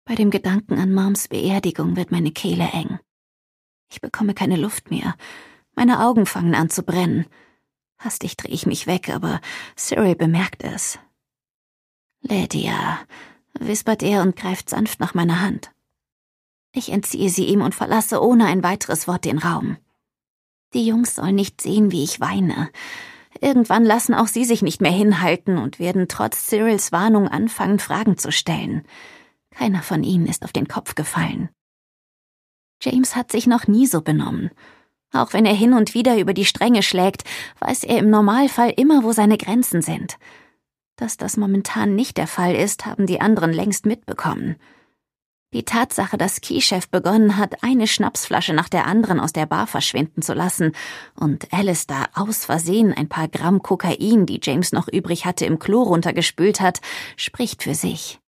Bei dem Gedanken an Moms Beerdigung wird meine Kehle eng. Ich bekomme keine Luft mehr. Meine Augen fangen an zu brennen. Hastig drehe ich mich weg, aber Cyril bemerkt es. »Lydia«, wispert er und greift sanft nach meiner Hand. Ich entziehe sie ihm und verlasse ohne ein weiteres Wort den Raum. Die Jungs sollen nicht sehen, wie ich weine. Irgendwann lassen auch sie sich nicht mehr hinhalten und werden trotz Cyrils Warnung anfangen, Fragen zu stellen. Keiner von ihnen ist auf den Kopf gefallen. James hat sich noch nie so benommen. Auch wenn er hin und wieder über die Stränge schlägt, weiß er im Normalfall immer, wo seine Grenzen sind. Dass das momentan nicht der Fall ist, haben die anderen längst mitbekommen. Die Tatsache, dass Key-Chef begonnen hat, eine Schnapsflasche nach der anderen aus der Bar verschwinden zu lassen und Alistair aus Versehen ein paar Gramm Kokain, die James noch übrig hatte, im Klo runtergespült hat, spricht für sich.